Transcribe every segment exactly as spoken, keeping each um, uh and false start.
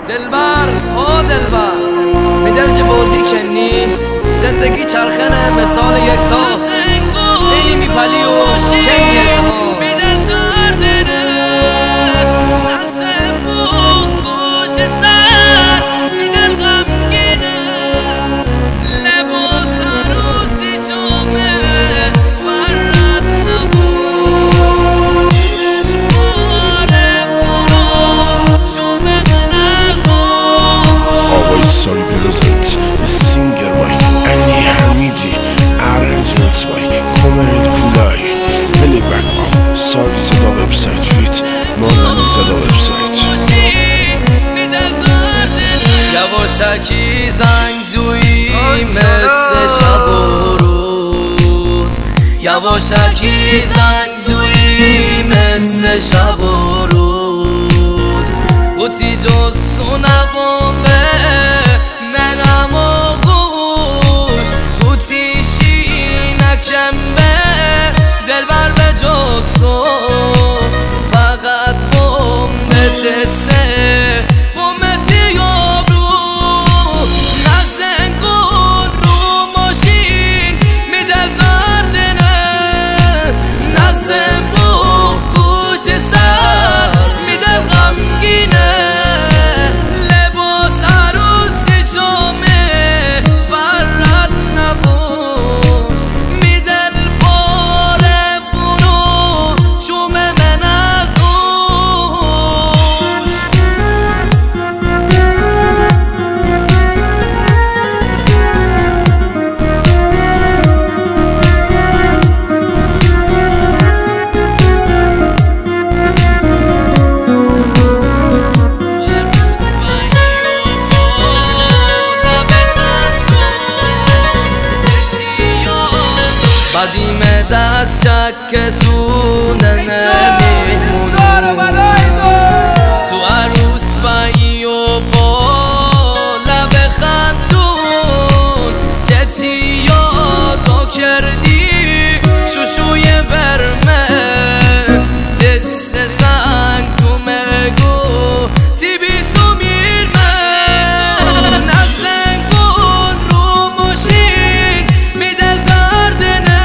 دلبر او دلبر میدرج بازی کنی زندگی چرخنه مثال یک تاس اینی میپلی و کنی التماس Sorry present a singer by Ali Hamidi, arrangements by Komed Kulay, playback of Sorry Sada website with Morgan Sada website. یواشکی زنگ زویی مثل شب و روز یواشکی زنگ زویی مثل شب و روز بوتی جز سونم به منم و گوش بوتی شینک شنبه دلبر به جز تو فقط بوم به دسته بومتی یابرو نزنگون رو ماشین میدل دردنه نزن بو خوچ سر میدل غمگینه قدیم دست چکتونه نمیمونو تو عروس بایی و با لب خندون جتی یادو کردی شوشوی برمه دست زنگ تو مگو تی بی تو میرمه نزنگون رو ماشین میدل دردنه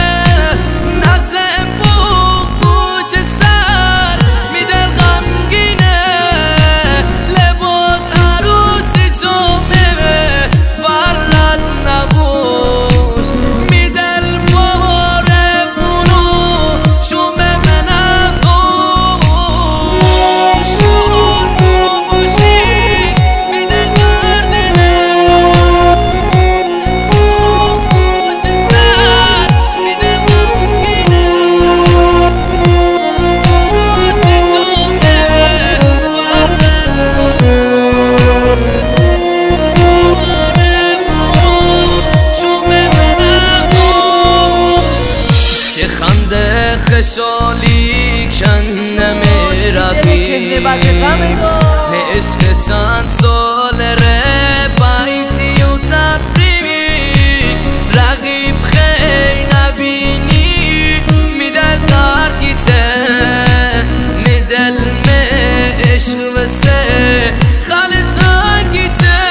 خنده خشالی کن نمیرفی نه عشق چند سال ره بایتی و تربیمی رقیب خیلی نبینی میدل دردیته میدل می عشق وسه خالی تنگیته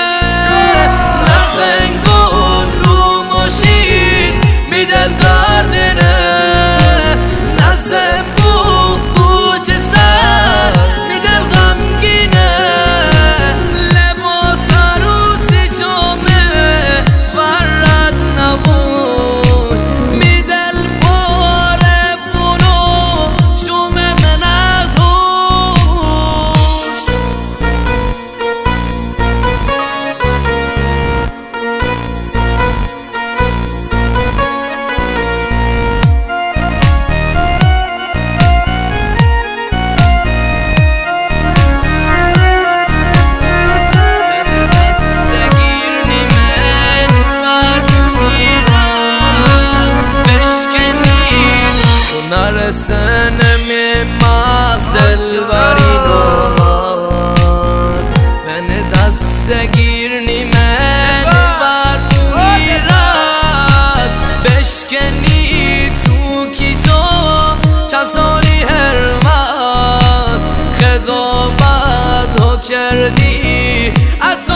نزنگون رو ماشین میدل دردنه نزن بو کوچ سر میدل غمگینه لباس عروسی جمعه ورد نبوش میدل باره فونو شومه من از هوش نرسه نمیماز دلبری نومان من دست گیرنی من برفونی رد بشکنی تو کی جو چند سالی هر وقت خدا بد ها کردی حتی